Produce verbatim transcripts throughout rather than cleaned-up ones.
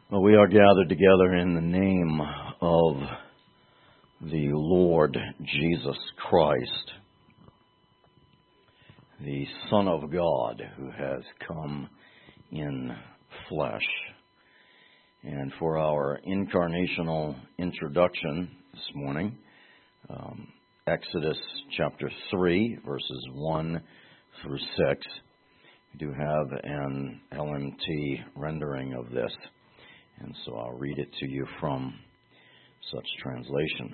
Well, we are gathered together in the name of the Lord Jesus Christ, the Son of God who has come in flesh. And for our incarnational introduction this morning, um, Exodus chapter three, verses one through six, we do have an L M T rendering of this. And so I'll read it to you from such translation.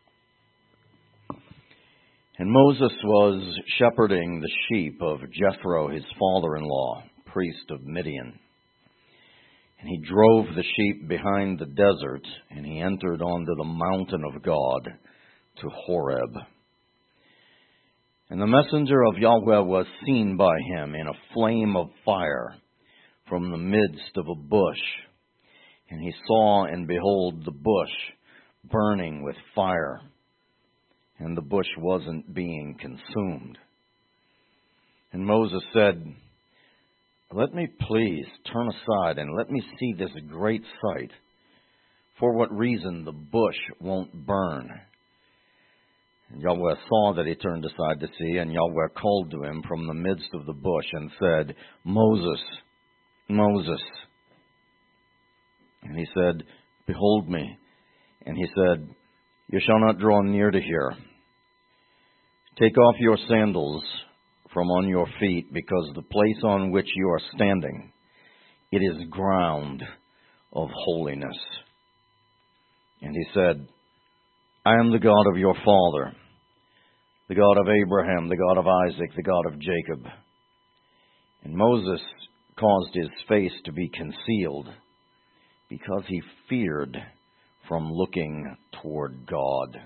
And Moses was shepherding the sheep of Jethro, his father-in-law, priest of Midian. And he drove the sheep behind the desert, and he entered onto the mountain of God to Horeb. And the messenger of Yahweh was seen by him in a flame of fire from the midst of a bush. And he saw, and behold, the bush burning with fire, and the bush wasn't being consumed. And Moses said, "Let me please turn aside and let me see this great sight. For what reason the bush won't burn?" And Yahweh saw that he turned aside to see, and Yahweh called to him from the midst of the bush and said, "Moses, Moses." And he said, "Behold me." And he said, "You shall not draw near to here. Take off your sandals from on your feet, because the place on which you are standing, it is ground of holiness." And he said, "I am the God of your father, the God of Abraham, the God of Isaac, the God of Jacob." And Moses caused his face to be concealed, because he feared from looking toward God.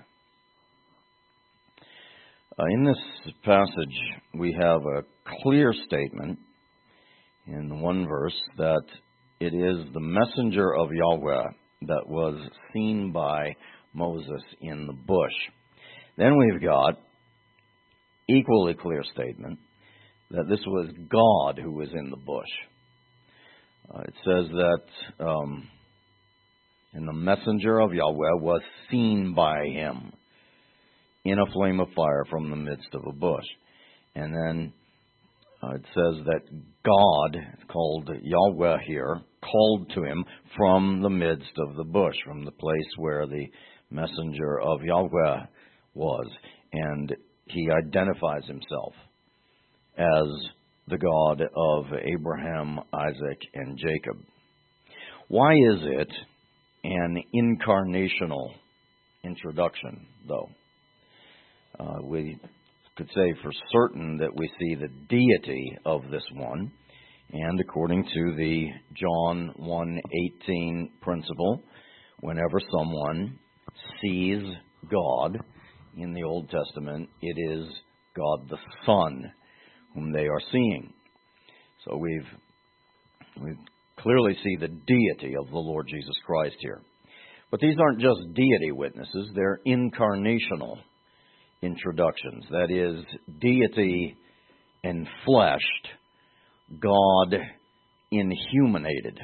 Uh, in this passage, we have a clear statement in one verse that it is the messenger of Yahweh that was seen by Moses in the bush. Then we've got equally clear statement that this was God who was in the bush. Uh, it says that um, and the messenger of Yahweh was seen by him in a flame of fire from the midst of a bush. And then uh, it says that God, called Yahweh here, called to him from the midst of the bush, from the place where the messenger of Yahweh was. And he identifies himself as the God of Abraham, Isaac, and Jacob. Why is it an incarnational introduction, though? Uh, we could say for certain that we see the deity of this one, and according to the John one eighteen principle, whenever someone sees God in the Old Testament, it is God the Son whom they are seeing. So we've we've clearly see the deity of the Lord Jesus Christ here. But these aren't just deity witnesses, they're incarnational introductions. That is, deity enfleshed, God inhumated.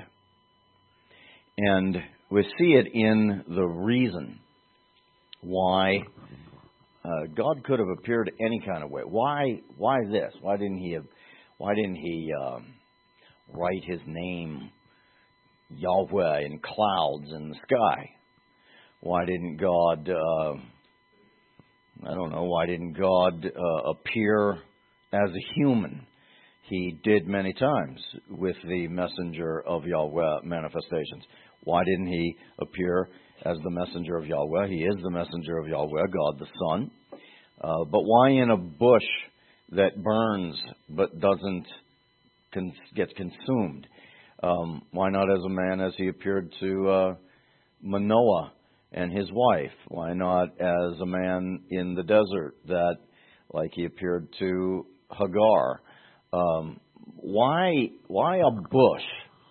And we see it in the reason why uh, God could have appeared any kind of way. Why why this? Why didn't he have why didn't he um, write his name Yahweh in clouds in the sky? Why didn't God, uh, I don't know, why didn't God uh, appear as a human? He did many times with the messenger of Yahweh manifestations. Why didn't he appear as the messenger of Yahweh? He is the messenger of Yahweh, God the Son. Uh, but why in a bush that burns but doesn't Con- gets consumed? Um, why not as a man as he appeared to uh, Manoah and his wife? Why not as a man in the desert that, like he appeared to Hagar? Um, why why a bush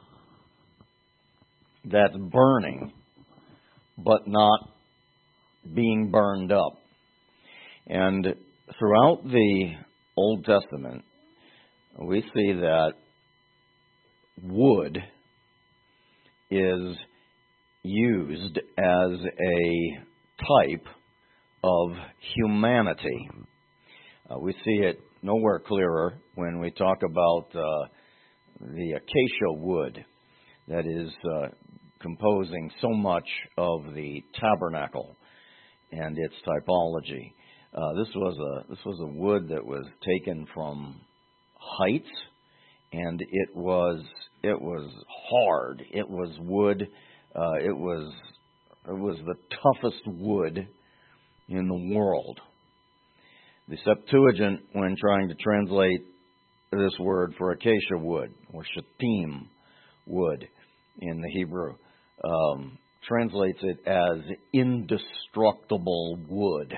that's burning but not being burned up? And throughout the Old Testament, we see that wood is used as a type of humanity. Uh, we see it nowhere clearer when we talk about uh, the acacia wood that is uh, composing so much of the tabernacle and its typology. Uh, this was a this was a wood that was taken from heights, and it was it was hard. It was wood. Uh, it was it was the toughest wood in the world. The Septuagint, when trying to translate this word for acacia wood, or shittim wood in the Hebrew, um, translates it as indestructible wood.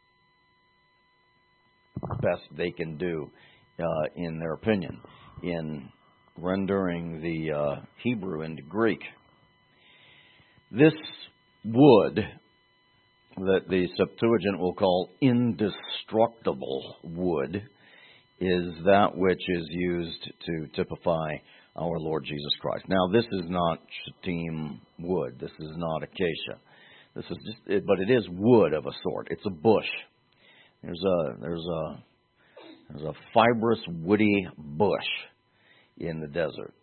Best they can do, uh, in their opinion, in rendering the uh, Hebrew into Greek. This wood that the Septuagint will call indestructible wood is that which is used to typify our Lord Jesus Christ. Now, this is not shittim wood. This is not acacia. This is just, it, but it is wood of a sort. It's a bush. There's a there's a there's a fibrous, woody bush in the desert,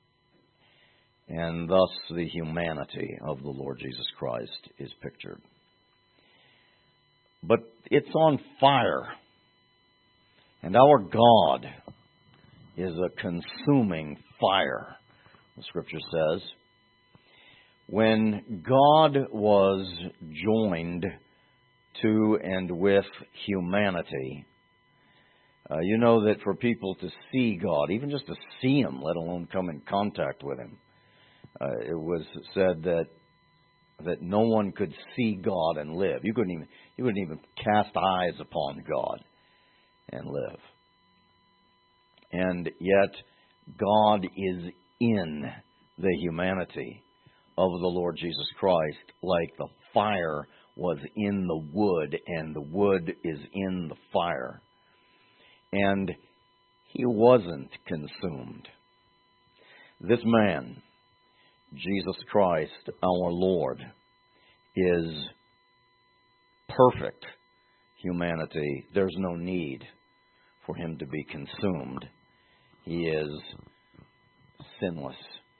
and thus the humanity of the Lord Jesus Christ is pictured. But it's on fire, and our God is a consuming fire, the Scripture says. When God was joined to and with humanity, uh, you know that for people to see God, even just to see Him, let alone come in contact with Him, uh, it was said that that no one could see God and live. You couldn't even you couldn't even cast eyes upon God and live. And yet, God is in the humanity of the Lord Jesus Christ, like the fire was in the wood, and the wood is in the fire. And He wasn't consumed. This man, Jesus Christ, our Lord, is perfect humanity. There's no need for Him to be consumed. He is sinless.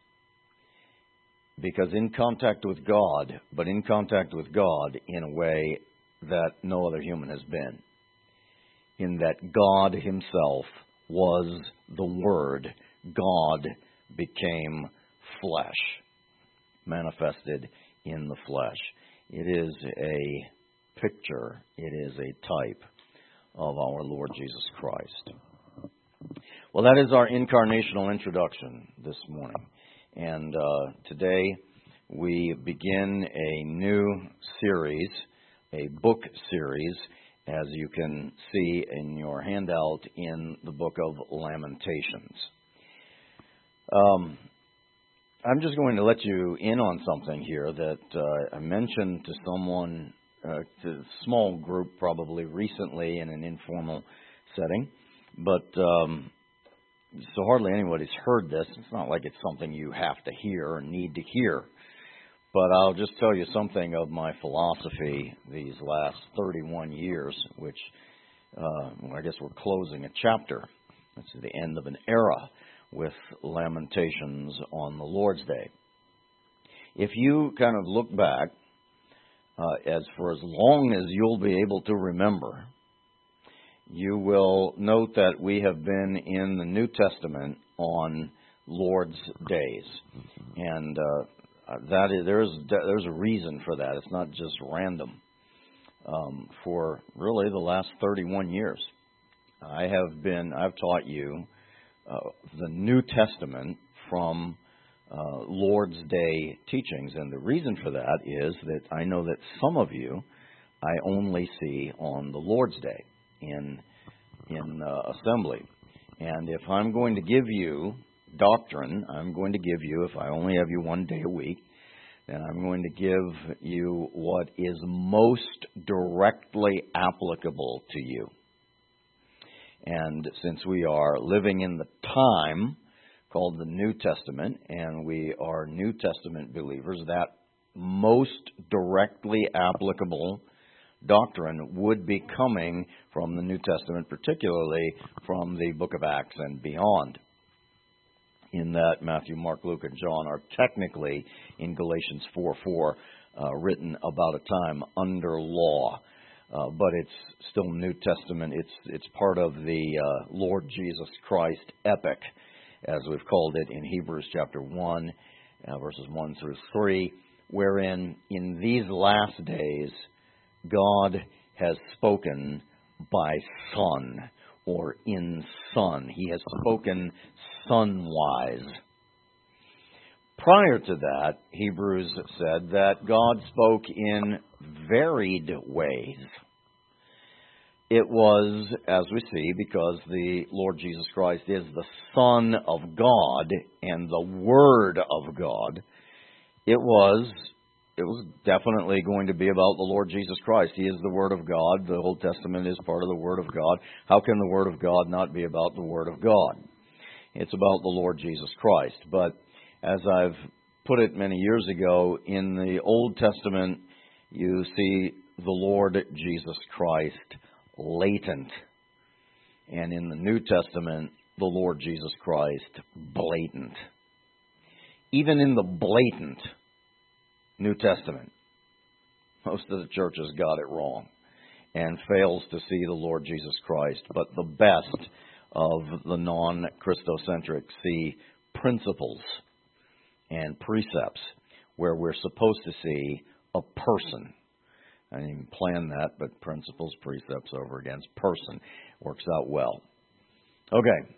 Because in contact with God, but in contact with God in a way that no other human has been, in that God Himself was the Word. God became flesh, manifested in the flesh. It is a picture, it is a type of our Lord Jesus Christ. Well, that is our incarnational introduction this morning. And uh, today we begin a new series, a book series, as you can see in your handout in the book of Lamentations. Um, I'm just going to let you in on something here that uh, I mentioned to someone, uh, to a small group probably recently in an informal setting, but um, so hardly anybody's heard this. It's not like it's something you have to hear or need to hear, but I'll just tell you something of my philosophy these last thirty-one years, which uh, well, I guess we're closing a chapter. It's the end of an era with Lamentations on the Lord's Day. If you kind of look back, uh, as for as long as you'll be able to remember, you will note that we have been in the New Testament on Lord's Days. And uh, that is, there's, there's a reason for that. It's not just random. Um, for really the last thirty-one years, I have been, I've taught you Uh, the New Testament from uh, Lord's Day teachings. And the reason for that is that I know that some of you I only see on the Lord's Day in, in uh, assembly. And if I'm going to give you doctrine, I'm going to give you, if I only have you one day a week, then I'm going to give you what is most directly applicable to you. And since we are living in the time called the New Testament, and we are New Testament believers. That most directly applicable doctrine would be coming from the New Testament, particularly from the book of Acts and beyond. In that Matthew, Mark, Luke, and John are technically, in Galatians four four, uh, written about a time under law. Uh, but it's still New Testament. It's it's part of the uh, Lord Jesus Christ epic, as we've called it in Hebrews chapter one, uh, verses one through three, wherein in these last days God has spoken by Son, or in Son. He has spoken Son-wise. Prior to that, Hebrews said that God spoke in varied ways. It was, as we see, because the Lord Jesus Christ is the Son of God and the Word of God, it was it was definitely going to be about the Lord Jesus Christ. He is the Word of God. The Old Testament is part of the Word of God. How can the Word of God not be about the Word of God? It's about the Lord Jesus Christ. But as I've put it many years ago, in the Old Testament, you see the Lord Jesus Christ latent. And in the New Testament, the Lord Jesus Christ blatant. Even in the blatant New Testament, most of the churches got it wrong and fails to see the Lord Jesus Christ. But the best of the non-Christocentric see principles and precepts where we're supposed to see a person. I didn't even plan that, but principles, precepts over against person works out well. Okay.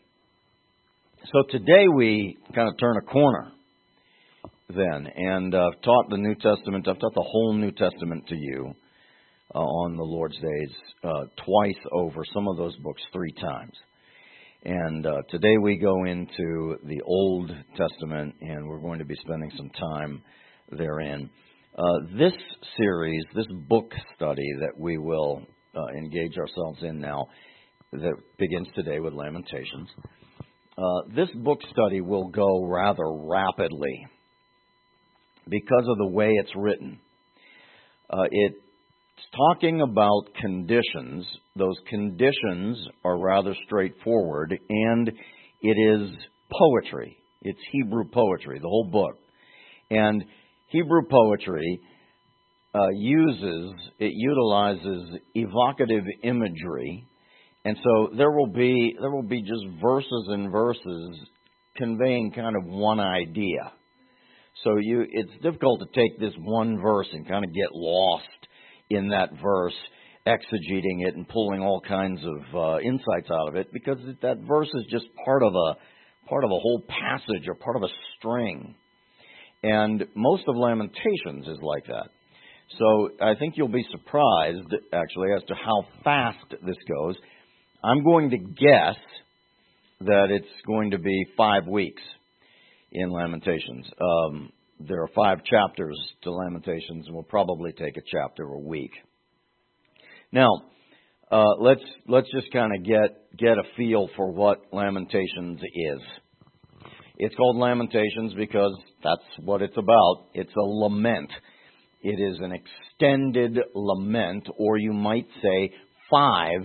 So today we kind of turn a corner then, and I've uh, taught the New Testament, I've taught the whole New Testament to you uh, on the Lord's Days uh, twice over, some of those books three times. And uh, today we go into the Old Testament, and we're going to be spending some time therein. Uh, this series, this book study that we will uh, engage ourselves in now, that begins today with Lamentations, uh, this book study will go rather rapidly because of the way it's written. Uh, it's talking about conditions. Those conditions are rather straightforward, and it is poetry. It's Hebrew poetry, the whole book. And Hebrew poetry uh, uses, it utilizes evocative imagery, and so there will be there will be just verses and verses conveying kind of one idea. So you, it's difficult to take this one verse and kind of get lost in that verse, exegeting it and pulling all kinds of uh, insights out of it, because that verse is just part of a part of a whole passage or part of a string. And most of Lamentations is like that. So I think you'll be surprised, actually, as to how fast this goes. I'm going to guess that it's going to be five weeks in Lamentations. Um, there are five chapters to Lamentations, and we'll probably take a chapter a week. Now, uh, let's let's just kind of get get a feel for what Lamentations is. It's called Lamentations because that's what it's about. It's a lament. It is an extended lament, or you might say five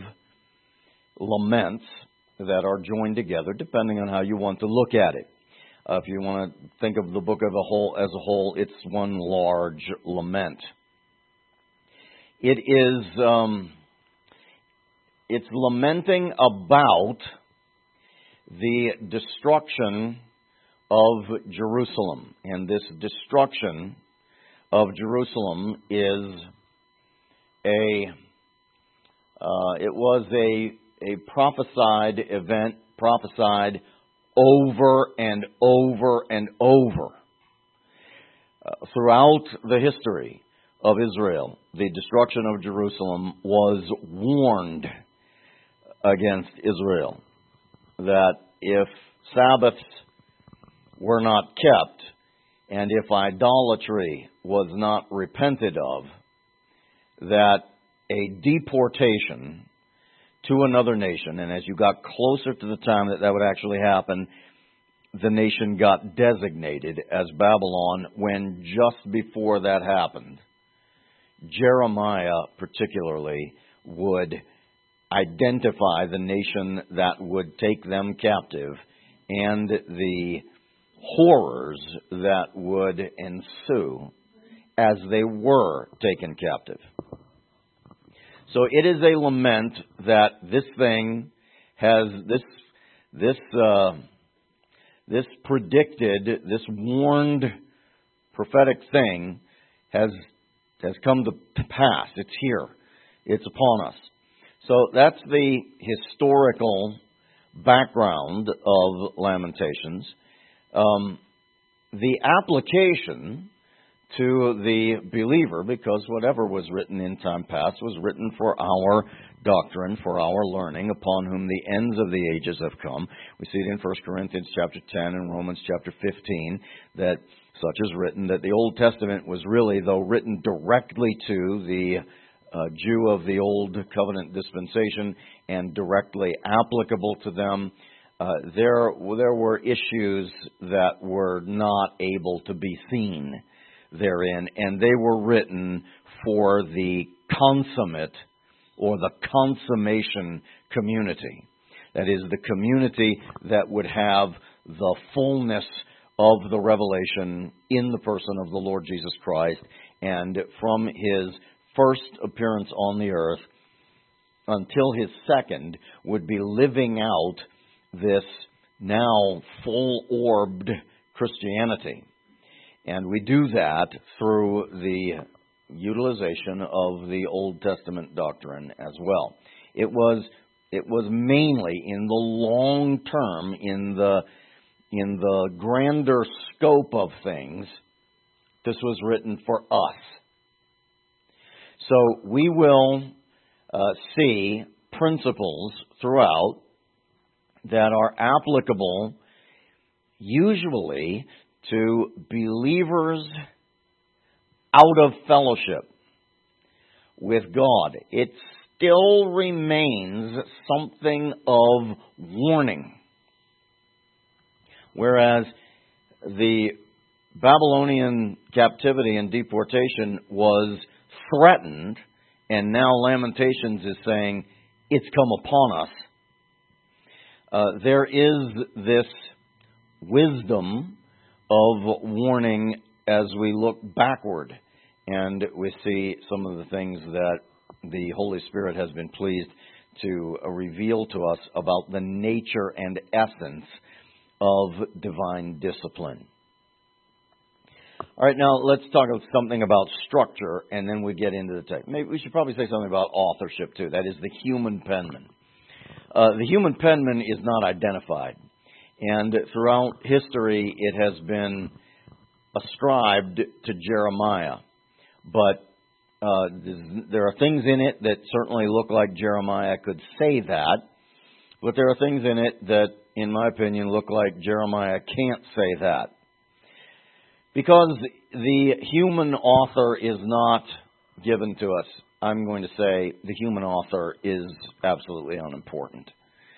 laments that are joined together, depending on how you want to look at it. Uh, if you want to think of the book as a whole, as a whole, it's one large lament. It is um, it's lamenting about the destruction of Jerusalem, and this destruction of Jerusalem is a uh, it was a a prophesied event, prophesied over and over and over uh, throughout the history of Israel. The destruction of Jerusalem was warned against Israel, that if Sabbaths were not kept, and if idolatry was not repented of, that a deportation to another nation, and as you got closer to the time that that would actually happen, the nation got designated as Babylon when just before that happened, Jeremiah particularly would identify the nation that would take them captive and the horrors that would ensue as they were taken captive. So it is a lament that this thing has, this, this, uh, this predicted, this warned prophetic thing has, has come to pass. It's here. It's upon us. So that's the historical background of Lamentations. Um, the application to the believer, because whatever was written in time past was written for our doctrine, for our learning, upon whom the ends of the ages have come. We see it in First Corinthians chapter ten and Romans chapter fifteen, that such is written, that the Old Testament was really, though written directly to the uh, Jew of the Old Covenant dispensation and directly applicable to them, uh, there, there were issues that were not able to be seen therein, and they were written for the consummate or the consummation community. That is, the community that would have the fullness of the revelation in the person of the Lord Jesus Christ, and from His first appearance on the earth until His second would be living out this now full-orbed Christianity. And we do that through the utilization of the Old Testament doctrine as well. It was it was mainly in the long term, in the in the grander scope of things, this was written for us. So we will uh, see principles throughout that are applicable usually to believers out of fellowship with God. It still remains something of warning. Whereas the Babylonian captivity and deportation was threatened, and now Lamentations is saying, it's come upon us. Uh, there is this wisdom of warning as we look backward, and we see some of the things that the Holy Spirit has been pleased to reveal to us about the nature and essence of divine discipline. All right, now let's talk something about structure, and then we get into the text. Maybe we should probably say something about authorship, too. That is the human penman. Uh, the human penman is not identified. And throughout history, it has been ascribed to Jeremiah. But uh, there are things in it that certainly look like Jeremiah could say that. But there are things in it that, in my opinion, look like Jeremiah can't say that. Because the human author is not given to us, I'm going to say the human author is absolutely unimportant.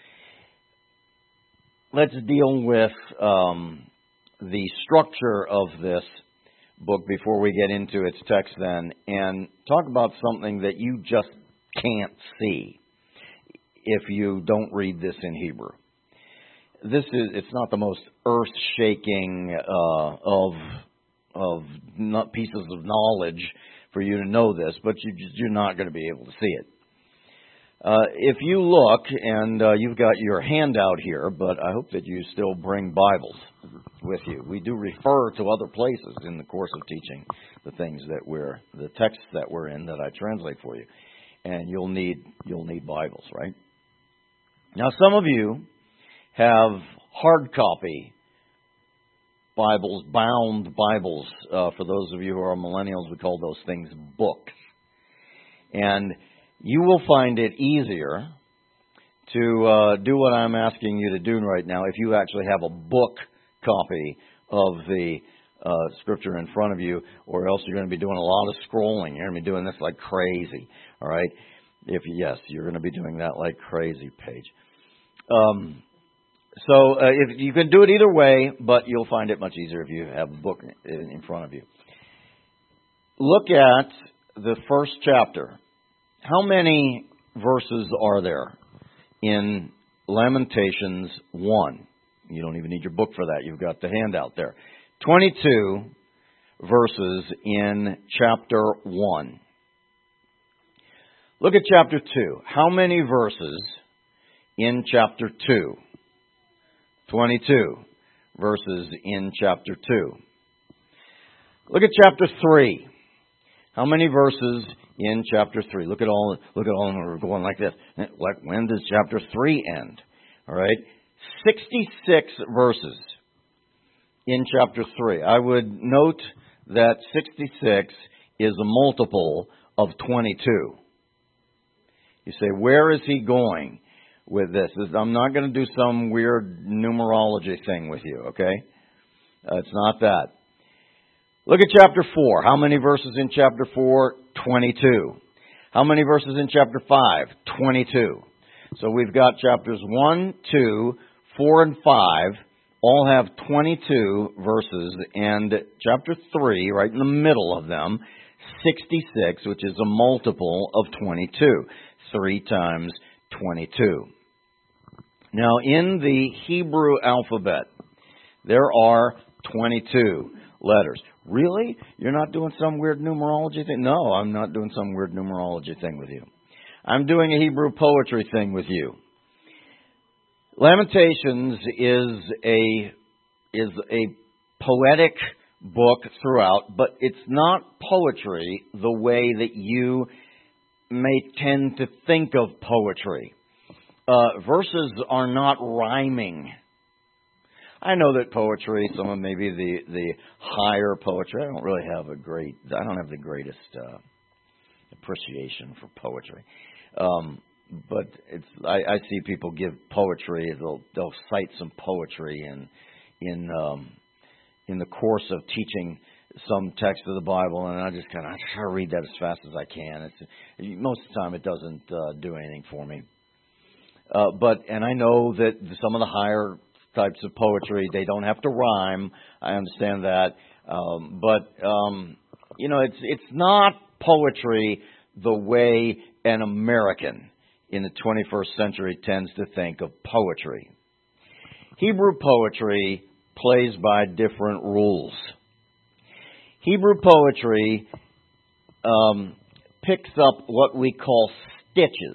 Let's deal with um, the structure of this book before we get into its text then, and talk about something that you just can't see if you don't read this in Hebrew. This is, it's not the most earth-shaking uh, of, of not pieces of knowledge for you to know this, but you, you're not going to be able to see it. Uh, if you look, and uh, you've got your handout here, but I hope that you still bring Bibles with you. We do refer to other places in the course of teaching the things that we're, the texts that we're in that I translate for you. And you'll need, you'll need Bibles, right? Now, some of you have hard copy Bibles, bound Bibles. Uh, for those of you who are millennials, we call those things books. And you will find it easier to uh, do what I'm asking you to do right now if you actually have a book copy of the uh, Scripture in front of you, or else you're going to be doing a lot of scrolling. You're going to be doing this like crazy, all right? If yes, you're going to be doing that like crazy, Paige. Um, So uh, if you can do it either way, but you'll find it much easier if you have a book in, in front of you. Look at the first chapter. How many verses are there in Lamentations one? You don't even need your book for that. You've got the handout there. twenty-two verses in chapter one. Look at chapter two. How many verses in chapter two? twenty-two verses in chapter two. Look at chapter three. How many verses in chapter three? Look at all, look at all of them are going like this. When does chapter three end? All right. sixty-six verses in chapter three. I would note that sixty-six is a multiple of twenty-two. You say, where is he going with this? I'm not going to do some weird numerology thing with you, okay? Uh, it's not that. Look at chapter four. How many verses in chapter four? twenty-two. How many verses in chapter five? twenty-two. So we've got chapters one, two, four, and five all have twenty-two verses, and chapter three, right in the middle of them, sixty-six, which is a multiple of twenty-two. Three times twenty-two. Now, in the Hebrew alphabet, there are twenty-two letters. Really? You're not doing some weird numerology thing? No, I'm not doing some weird numerology thing with you. I'm doing a Hebrew poetry thing with you. Lamentations is a is a poetic book throughout, but it's not poetry the way that you may tend to think of poetry. Uh, verses are not rhyming. I know that poetry, some of maybe the, the higher poetry, I don't really have a great, I don't have the greatest uh, appreciation for poetry. Um, but it's, I, I see people give poetry, they'll, they'll cite some poetry in, in, um, in the course of teaching some text of the Bible, and I just kind of try to read that as fast as I can. It's, most of the time it doesn't uh, do anything for me. Uh, but, and I know that some of the higher types of poetry, they don't have to rhyme. I understand that. Um, but, um, you know, it's, it's not poetry the way an American in the twenty-first century tends to think of poetry. Hebrew poetry plays by different rules. Hebrew poetry um, picks up what we call stitches.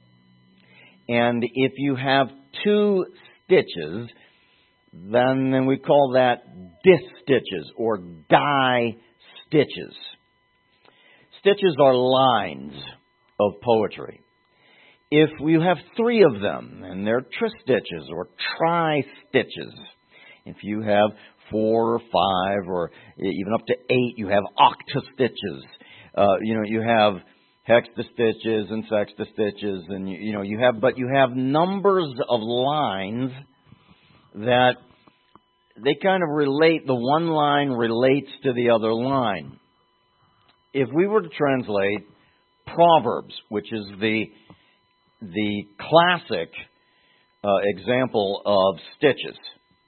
And if you have two stitches, then, then we call that distitches or die stitches. Stitches are lines of poetry. If you have three of them, then they're tristitches or tri-stitches. If you have four or five or even up to eight, you have octastitches. Uh, you know, you have hexastitches and sextastitches, and you, you know, you have, but you have numbers of lines that they kind of relate. The one line relates to the other line. If we were to translate Proverbs, which is the the classic uh, example of stitches,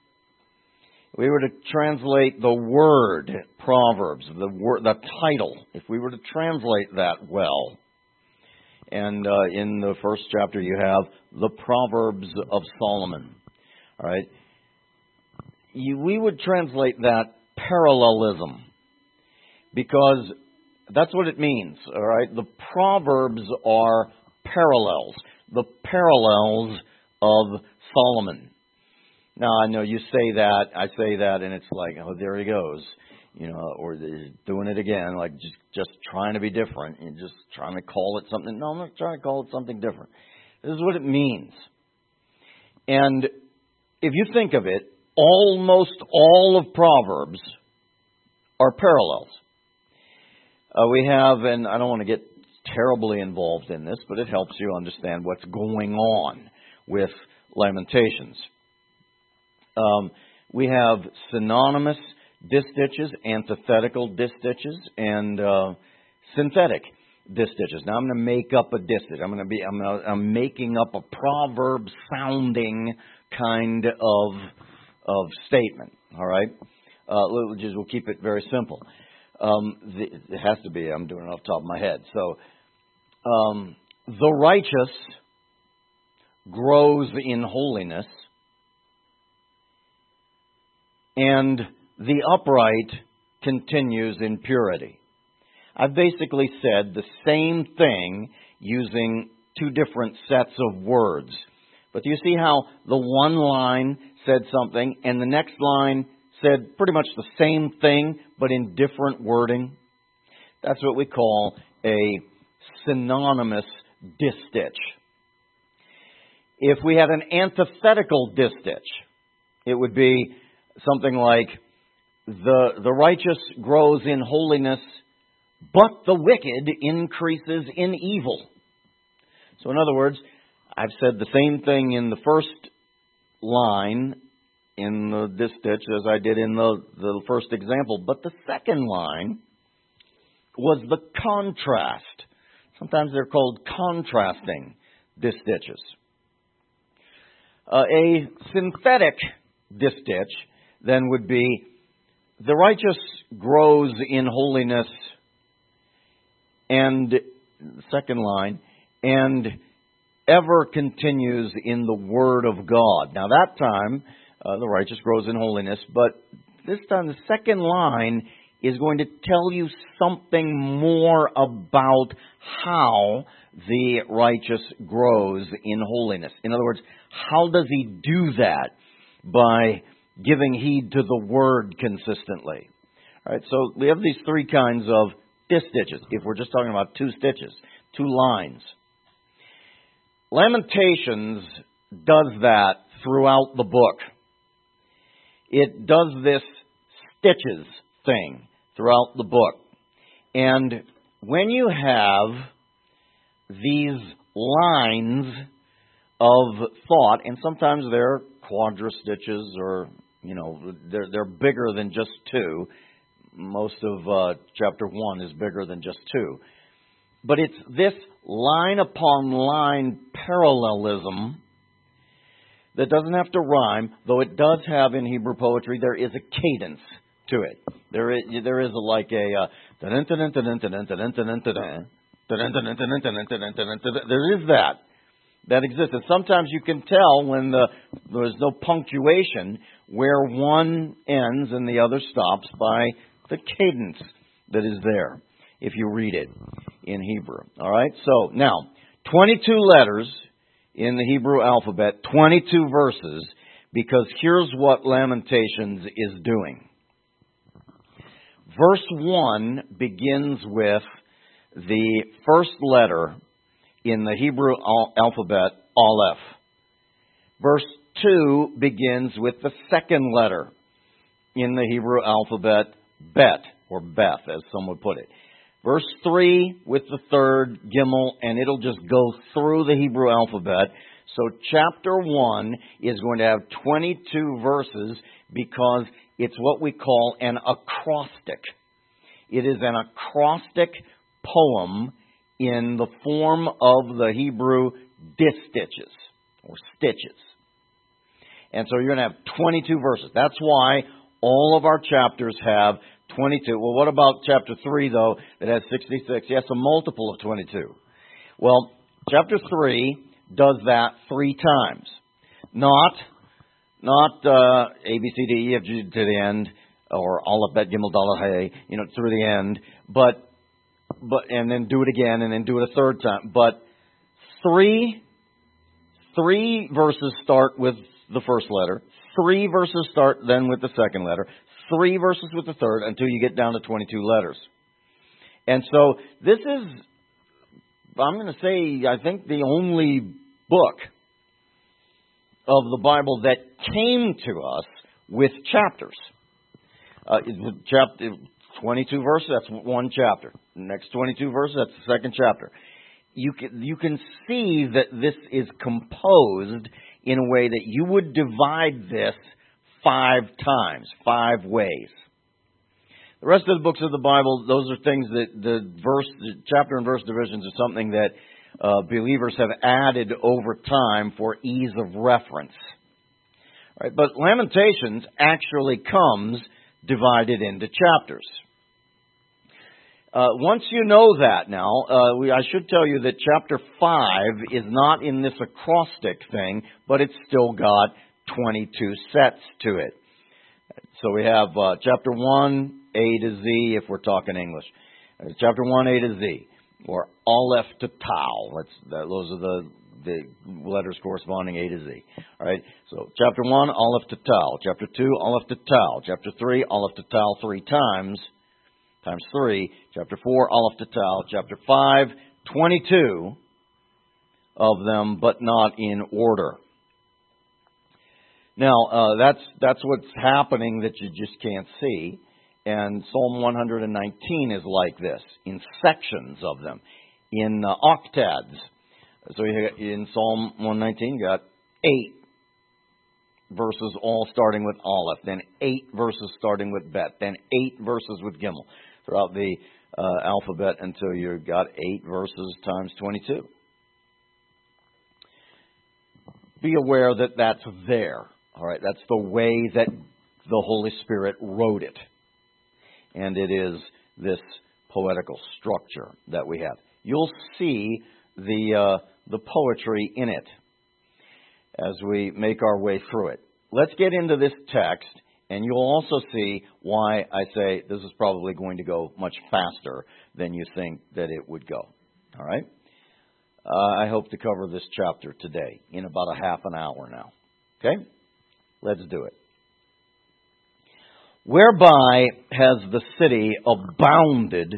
we were to translate the word Proverbs, the word, the title, if we were to translate that well, and uh, in the first chapter you have the Proverbs of Solomon, all right, you, we would translate that parallelism, because that's what it means, all right? The Proverbs are parallels, the parallels of Solomon. Now, I know you say that, I say that, and it's like, oh, there he goes, you know, or they're doing it again, like just, just trying to be different, and just trying to call it something. No, I'm not trying to call it something different. This is what it means. And if you think of it, almost all of Proverbs are parallels. Uh, we have, and I don't want to get terribly involved in this, but it helps you understand what's going on with Lamentations. Um, we have synonymous distitches, antithetical distitches, and uh, synthetic distitches. Now I'm going to make up a distich. I'm going to be. I'm, gonna, I'm making up a proverb-sounding kind of of statement. All right, uh, we'll just we'll keep it very simple. Um, the, it has to be. I'm doing it off the top of my head. So, um, the righteous grows in holiness, and the upright continues in purity. I've basically said the same thing using two different sets of words. But do you see how the one line said something and the next line said pretty much the same thing but in different wording? That's what we call a synonymous distich. If we had an antithetical distich, it would be something like, the, the righteous grows in holiness, but the wicked increases in evil. So in other words, I've said the same thing in the first line in the distich as I did in the, the first example, but the second line was the contrast. Sometimes they're called contrasting distiches. Uh, a synthetic distich then would be, the righteous grows in holiness, and second line, and ever continues in the Word of God. Now that time, uh, the righteous grows in holiness, but this time the second line is going to tell you something more about how the righteous grows in holiness. In other words, how does he do that? By giving heed to the Word consistently. All right, so we have these three kinds of distiches, if we're just talking about two stitches, two lines. Lamentations does that throughout the book. It does this stitches thing throughout the book. And when you have these lines of thought, and sometimes they're quadristitches, or, you know, they're, they're bigger than just two. Most of uh, chapter one is bigger than just two. But it's this line upon line parallelism that doesn't have to rhyme, though it does have in Hebrew poetry, there is a cadence to it. There is, there is a, like a, there is that. That exists. And sometimes you can tell when the, there's no punctuation where one ends and the other stops by the cadence that is there if you read it in Hebrew. All right? So, now, twenty-two letters in the Hebrew alphabet, twenty-two verses, because here's what Lamentations is doing. Verse one begins with the first letter in the Hebrew alphabet, Aleph. Verse two begins with the second letter in the Hebrew alphabet, Bet, or Beth, as some would put it. Verse three with the third, Gimel, and it'll just go through the Hebrew alphabet. So chapter one is going to have twenty-two verses because it's what we call an acrostic. It is an acrostic poem in the form of the Hebrew distiches, or stitches. And so you're going to have twenty-two verses. That's why all of our chapters have twenty-two. Well, what about chapter three, though, that has sixty-six? Yes, a multiple of twenty-two. Well, chapter three does that three times. Not, not uh, A, B, C, D, E, F, G to the end, or Aleph, Bet, Gimel, Dalet, Hey, you know, through the end. But But and then do it again, and then do it a third time. But three, three verses start with the first letter. Three verses start then with the second letter. Three verses with the third, until you get down to twenty-two letters. And so this is, I'm going to say, I think the only book of the Bible that came to us with chapters. Uh, chapter. twenty-two verses, that's one chapter. The next twenty-two verses, that's the second chapter. You can, you can see that this is composed in a way that you would divide this five times, five ways. The rest of the books of the Bible, those are things that the verse, the chapter and verse divisions are something that uh, believers have added over time for ease of reference. Right? But Lamentations actually comes divided into chapters. Uh, once you know that now, uh, we, I should tell you that chapter five is not in this acrostic thing, but it's still got twenty-two sets to it. So we have uh, chapter one, A to Z, if we're talking English. Uh, chapter one, A to Z, or Aleph to Tau. That's, that, those are the, the letters corresponding A to Z. All right. So chapter one, Aleph to Tau. Chapter two, Aleph to Tau. Chapter three, Aleph to Tau three times. Times three. Chapter four, Aleph to Tau. Chapter five, twenty-two of them, but not in order. Now, uh, that's that's what's happening that you just can't see. And Psalm one nineteen is like this, in sections of them, in uh, octads. So in Psalm one nineteen, you got eight verses all starting with Aleph, then eight verses starting with Bet, then eight verses with Gimel, throughout the uh, alphabet until you've got eight verses times twenty-two. Be aware that that's there. All right, that's the way that the Holy Spirit wrote it. And it is this poetical structure that we have. You'll see the uh, the poetry in it as we make our way through it. Let's get into this text, and you'll also see why I say this is probably going to go much faster than you think that it would go. All right? Uh, I hope to cover this chapter today in about a half an hour now. Okay? Let's do it. Whereby has the city abounded,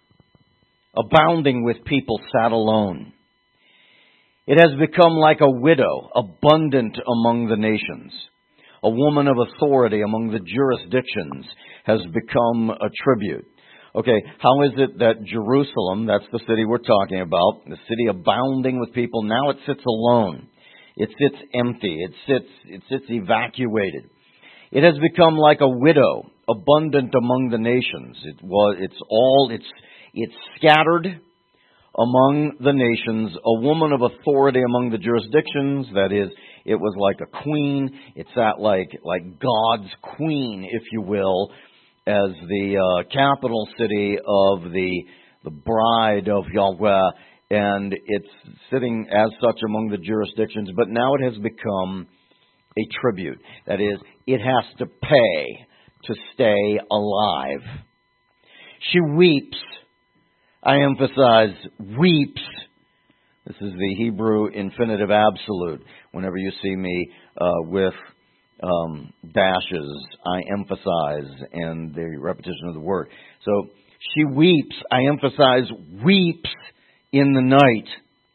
abounding with people sat alone. It has become like a widow, abundant among the nations. A woman of authority among the jurisdictions has become a tribute. Okay, how is it that Jerusalem, that's the city we're talking about, the city abounding with people, now it sits alone. It sits empty. It sits, it sits evacuated. It has become like a widow, abundant among the nations. It was, it's all, it's, it's scattered among the nations, a woman of authority among the jurisdictions. That is, it was like a queen. It sat like, like God's queen, if you will, as the uh, capital city of the, the bride of Yahweh. And it's sitting as such among the jurisdictions, but now it has become a tribute. That is, it has to pay to stay alive. She weeps. I emphasize, weeps. This is the Hebrew infinitive absolute. Whenever you see me uh, with um, dashes, I emphasize, and the repetition of the word. So, she weeps. I emphasize, weeps in the night.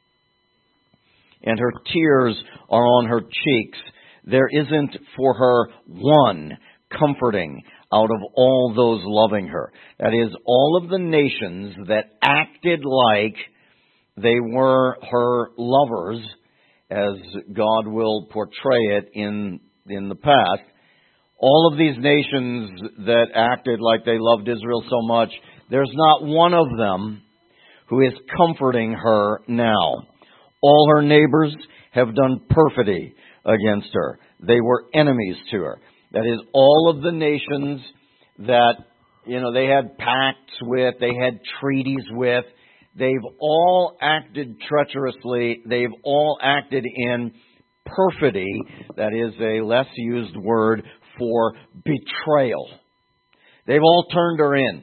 And her tears are on her cheeks. There isn't for her one comforting out of all those loving her. That is, all of the nations that acted like they were her lovers, as God will portray it in, in the past. All of these nations that acted like they loved Israel so much, there's not one of them who is comforting her now. All her neighbors have done perfidy against her. They were enemies to her. That is, all of the nations that, you know, they had pacts with, they had treaties with, they've all acted treacherously. They've all acted in perfidy. That is a less used word for betrayal. They've all turned her in.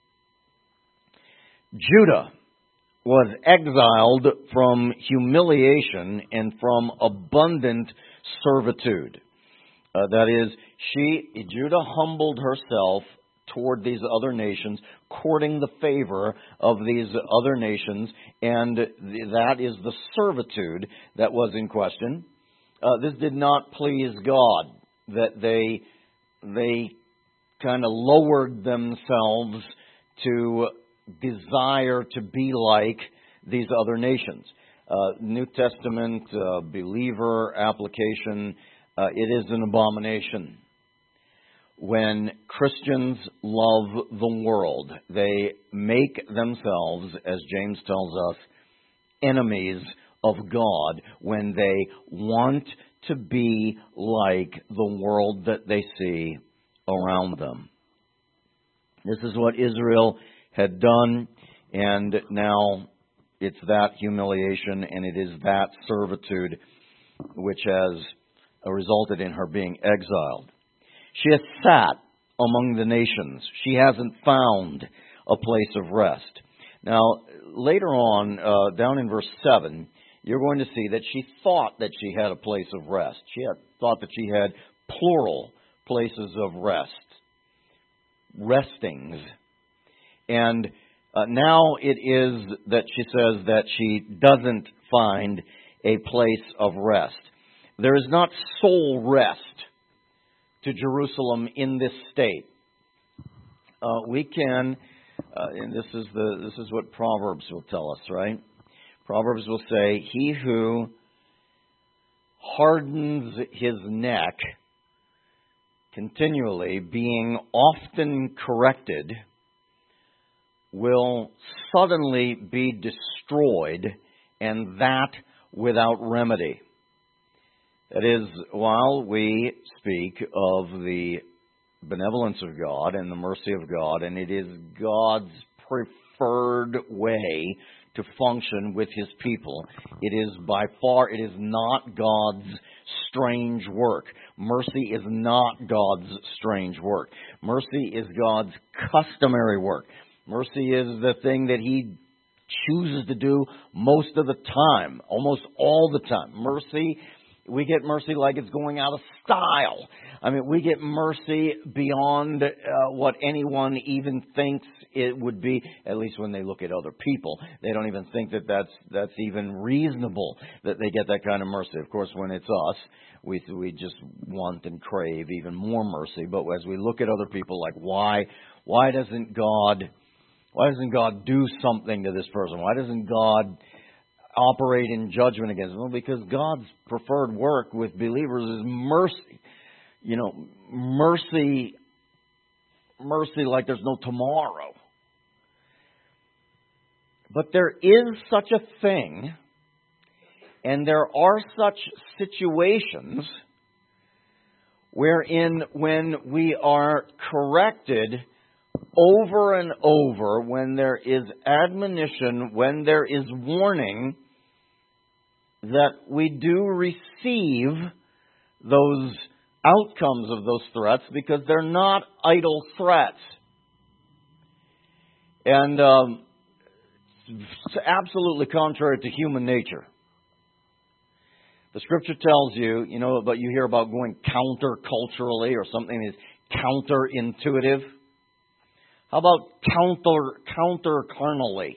Judah was exiled from humiliation and from abundant servitude. Uh, that is, she, Judah humbled herself toward these other nations, courting the favor of these other nations, and that is the servitude that was in question. Uh, this did not please God, that they they kind of lowered themselves to desire to be like these other nations. Uh, New Testament uh, believer application, uh, it is an abomination when Christians love the world. They make themselves, as James tells us, enemies of God when they want to be like the world that they see around them. This is what Israel had done, and now it's that humiliation and it is that servitude which has resulted in her being exiled. She has sat among the nations. She hasn't found a place of rest. Now, later on, uh, down in verse seven, you're going to see that she thought that she had a place of rest. She had thought that she had plural places of rest, restings. And uh, now it is that she says that she doesn't find a place of rest. There is not soul rest to Jerusalem in this state. Uh, we can, uh, and this is the this is what Proverbs will tell us, right? Proverbs will say, "He who hardens his neck continually, being often corrected, will suddenly be destroyed, and that without remedy." That is, while we speak of the benevolence of God and the mercy of God, and it is God's preferred way to function with His people, it is by far, it is not God's strange work. Mercy is not God's strange work. Mercy is God's customary work. Mercy is the thing that He chooses to do most of the time, almost all the time. Mercy, we get mercy like it's going out of style. I mean, we get mercy beyond uh, what anyone even thinks it would be, at least when they look at other people. They don't even think that that's, that's even reasonable, that they get that kind of mercy. Of course, when it's us, we we just want and crave even more mercy. But as we look at other people, like, why why doesn't God why doesn't God do something to this person? Why doesn't God operate in judgment against them? Well, because God's preferred work with believers is mercy. You know, mercy, mercy like there's no tomorrow. But there is such a thing, and there are such situations wherein when we are corrected over and over, when there is admonition, when there is warning, that we do receive those outcomes of those threats because they're not idle threats. And um, it's absolutely contrary to human nature. The Scripture tells you, you know, but you hear about going counter-culturally or something is counterintuitive. How about counter counter-carnally?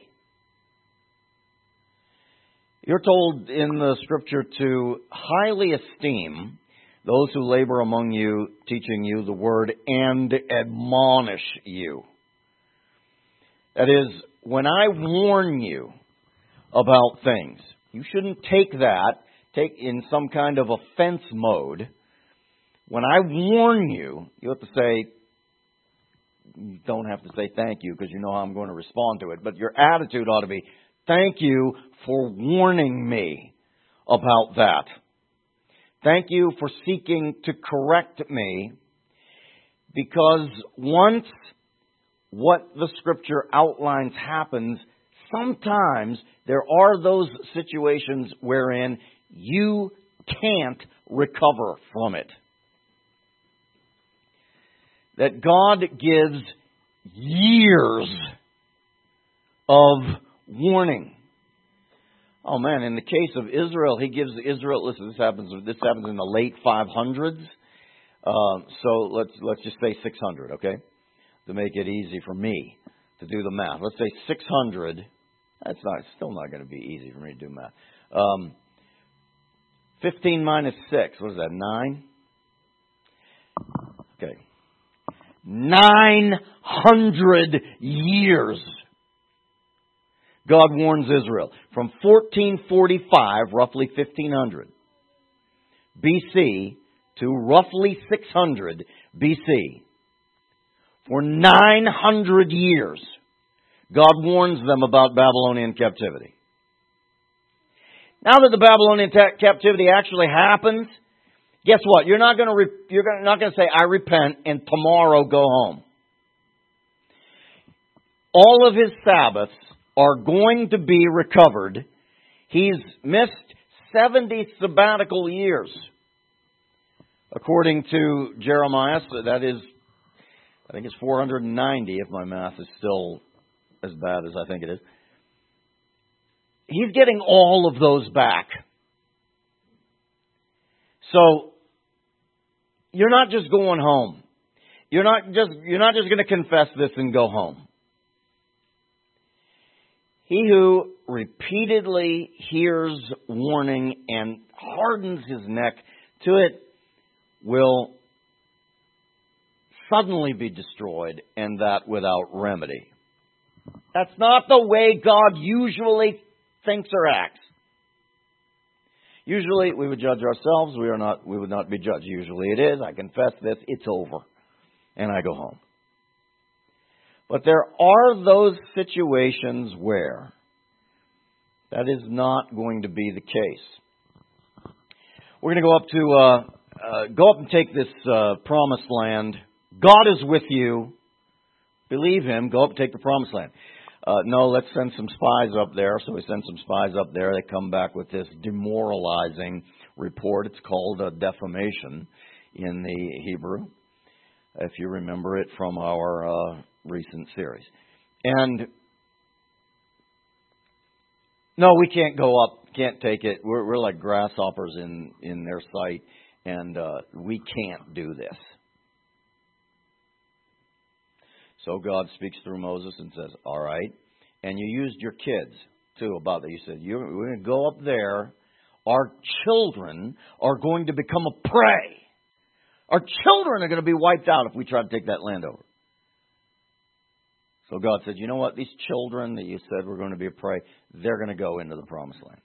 You're told in the Scripture to highly esteem those who labor among you, teaching you the word, and admonish you. That is, when I warn you about things, you shouldn't take that, take in some kind of offense mode. When I warn you, you have to say, you don't have to say thank you because you know how I'm going to respond to it. But your attitude ought to be, thank you for warning me about that. Thank you for seeking to correct me, because once what the Scripture outlines happens, sometimes there are those situations wherein you can't recover from it. That God gives years of warning. Oh man, in the case of Israel, He gives Israel, listen, this happens this happens in the late five hundreds. Um, so let's let's just say six hundred, okay? To make it easy for me to do the math. Let's say six hundred. That's not it's still not going to be easy for me to do math. Um, fifteen minus six, what is that, nine? Okay. nine hundred years. God warns Israel from fourteen forty-five, roughly fifteen hundred B C, to roughly six hundred B C. For nine hundred years, God warns them about Babylonian captivity. Now that the Babylonian ta- captivity actually happens, Guess what? You're not going to re- you're gonna, not going to say, I repent, and tomorrow go home. All of his Sabbaths are going to be recovered. He's missed seventy sabbatical years. According to Jeremiah, so that is, I think it's four hundred ninety if my math is still as bad as I think it is. He's getting all of those back. So, you're not just going home. You're not just, you're not just going to confess this and go home. He who repeatedly hears warning and hardens his neck to it will suddenly be destroyed, and that without remedy. That's not the way God usually thinks or acts. Usually we would judge ourselves. We are not. We would not be judged. Usually it is. I confess this. It's over. And I go home. But there are those situations where that is not going to be the case. We're going to go up to, uh, uh, go up and take this uh, promised land. God is with you. Believe Him. Go up and take the promised land. Uh, no, let's send some spies up there. So we send some spies up there. They come back with this demoralizing report. It's called a defamation in the Hebrew, if you remember it from our uh, recent series. And no, we can't go up, can't take it. We're, we're like grasshoppers in, in their sight, and uh, we can't do this. So God speaks through Moses and says, all right. And you used your kids, too, about that. You said, you're, we're going to go up there. Our children are going to become a prey. Our children are going to be wiped out if we try to take that land over. So God said, you know what? These children that you said were going to be a prey, they're going to go into the promised land.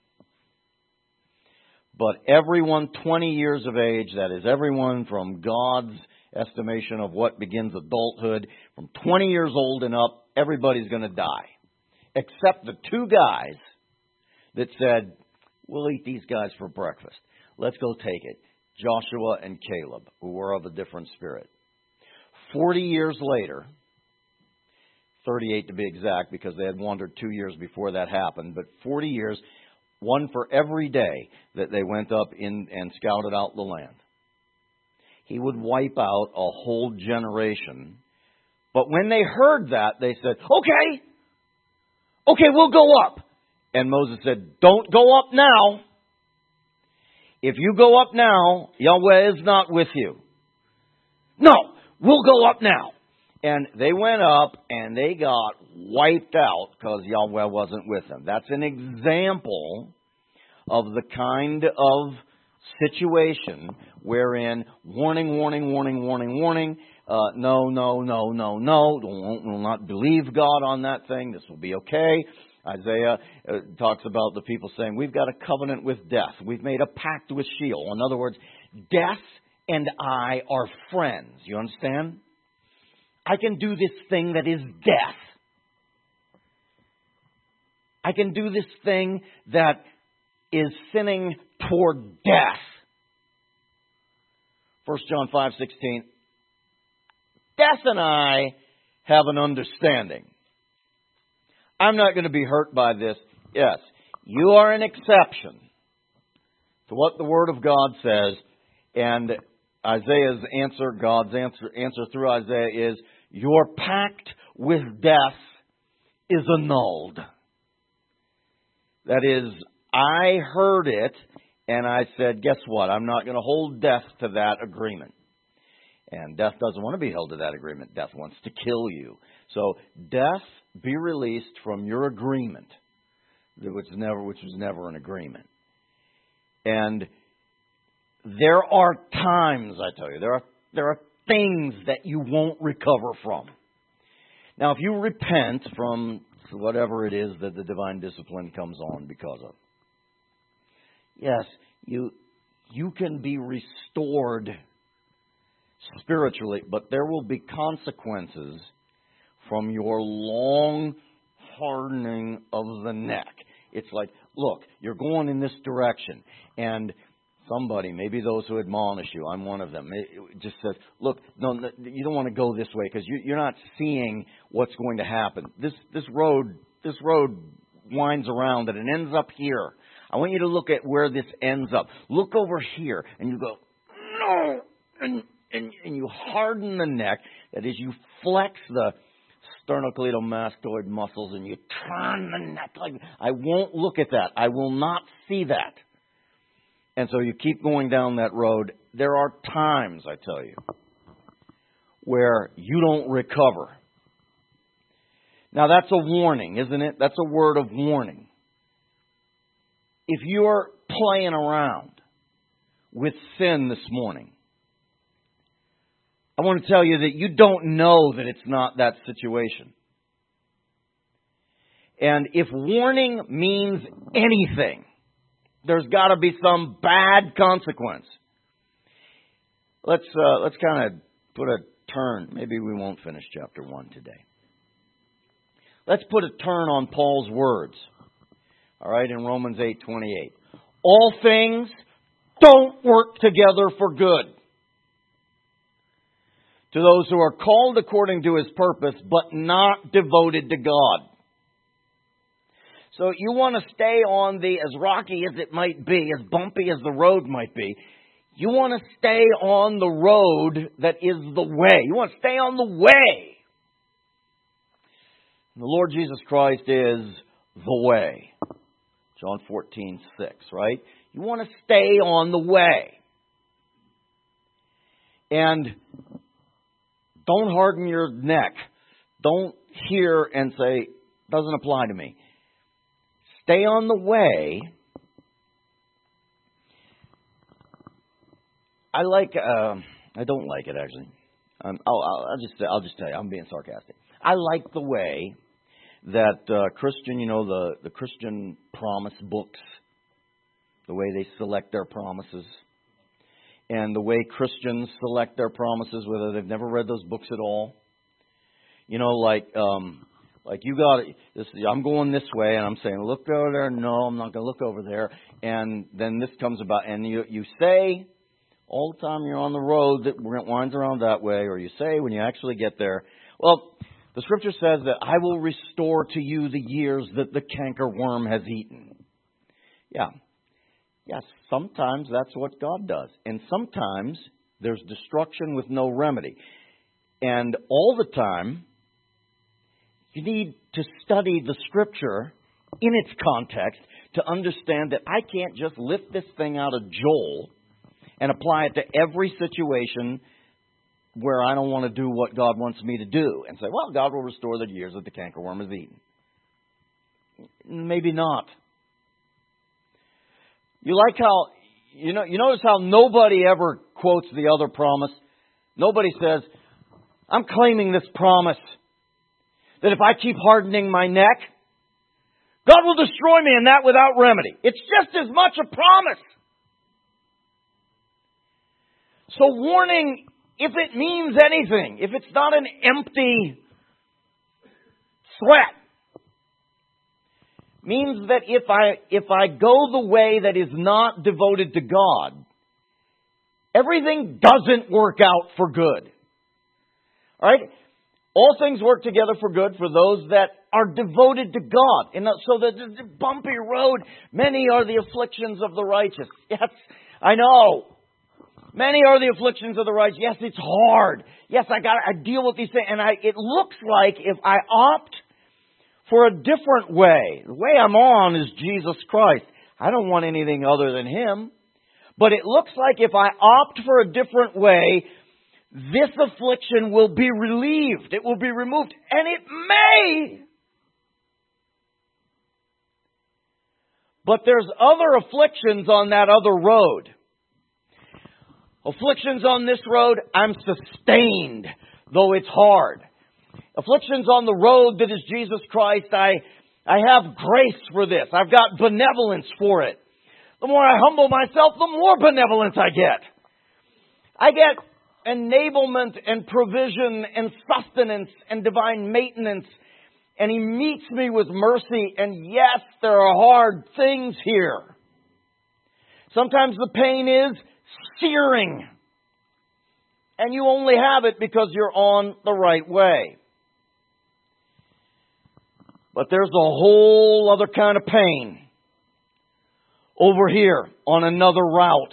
But everyone twenty years of age, that is everyone from God's estimation of what begins adulthood, from twenty years old and up, everybody's going to die. Except the two guys that said, we'll eat these guys for breakfast. Let's go take it. Joshua and Caleb, who were of a different spirit. Forty years later, thirty-eight to be exact, because they had wandered two years before that happened, but forty years, one for every day that they went up in and scouted out the land. He would wipe out a whole generation. But when they heard that, they said, okay, okay, we'll go up. And Moses said, don't go up now. If you go up now, Yahweh is not with you. No, we'll go up now. And they went up and they got wiped out because Yahweh wasn't with them. That's an example of the kind of situation wherein warning, warning, warning, warning, warning. Uh, no, no, no, no, no. Don't, will not believe God on that thing. This will be okay. Isaiah uh, talks about the people saying, we've got a covenant with death. We've made a pact with Sheol. In other words, death and I are friends. You understand? I can do this thing that is death. I can do this thing that is sinning toward death. First John five sixteen. Death and I have an understanding. I'm not going to be hurt by this. Yes, you are an exception to what the Word of God says. And Isaiah's answer, God's answer, answer through Isaiah is, your pact with death is annulled. That is, I heard it and I said, guess what? I'm not going to hold death to that agreement. And death doesn't want to be held to that agreement. Death wants to kill you. So, death, be released from your agreement, which was never, which was never an agreement. And there are times, I tell you, there are there are things that you won't recover from. Now, if you repent from whatever it is that the divine discipline comes on because of, yes, you you can be restored spiritually, but there will be consequences from your long hardening of the neck. It's like, look, you're going in this direction, and somebody, maybe those who admonish you, I'm one of them, it just says, look, no, you don't want to go this way because you, you're not seeing what's going to happen. This this road, this road winds around and it ends up here. I want you to look at where this ends up. Look over here, and you go, no, and and, and you harden the neck. That is, you flex the sternocleidomastoid muscles, and you turn the neck like, I won't look at that. I will not see that. And so you keep going down that road. There are times, I tell you, where you don't recover. Now, that's a warning, isn't it? That's a word of warning. If you're playing around with sin this morning, I want to tell you that you don't know that it's not that situation. And if warning means anything, there's got to be some bad consequence. Let's uh, let's kind of put a turn. Maybe we won't finish chapter one today. Let's put a turn on Paul's words. All right, in Romans eight twenty-eight. All things don't work together for good to those who are called according to His purpose, but not devoted to God. So you want to stay on the, as rocky as it might be, as bumpy as the road might be, you want to stay on the road that is the way. You want to stay on the way. And the Lord Jesus Christ is the way. John fourteen six, right? You want to stay on the way. And don't harden your neck. Don't hear and say, doesn't apply to me. Stay on the way. I like, uh, I don't like it actually. Um, I'll, I'll, I'll just, I'll just tell you, I'm being sarcastic. I like the way that uh, Christian, you know, the, the Christian promise books, the way they select their promises, and the way Christians select their promises, whether they've never read those books at all. You know, like, um, like you got this. I'm going this way, and I'm saying, look over there. No, I'm not going to look over there. And then this comes about, and you you say all the time you're on the road that winds around that way, or you say when you actually get there, well, the Scripture says that I will restore to you the years that the cankerworm has eaten. Yeah. Yes, sometimes that's what God does. And sometimes there's destruction with no remedy. And all the time, you need to study the Scripture in its context to understand that I can't just lift this thing out of Joel and apply it to every situation where I don't want to do what God wants me to do and say, well, God will restore the years that the cankerworm has eaten. Maybe not. You like how, you know, you notice how nobody ever quotes the other promise. Nobody says, I'm claiming this promise that if I keep hardening my neck, God will destroy me and that without remedy. It's just as much a promise. So warning, if it means anything, if it's not an empty threat, means that if I if I go the way that is not devoted to God, everything doesn't work out for good. All right? All things work together for good for those that are devoted to God. And so the, the bumpy road, many are the afflictions of the righteous. Yes, I know. Many are the afflictions of the righteous. Yes, it's hard. Yes, I got I deal with these things. And I, it looks like if I opt for a different way, the way I'm on is Jesus Christ. I don't want anything other than Him. But it looks like if I opt for a different way, this affliction will be relieved. It will be removed. And it may. But there's other afflictions on that other road. Afflictions on this road, I'm sustained, though it's hard. Afflictions on the road that is Jesus Christ, I, I have grace for this. I've got benevolence for it. The more I humble myself, the more benevolence I get. I get enablement and provision and sustenance and divine maintenance. And He meets me with mercy. And yes, there are hard things here. Sometimes the pain is searing. And you only have it because you're on the right way. But there's a whole other kind of pain over here on another route.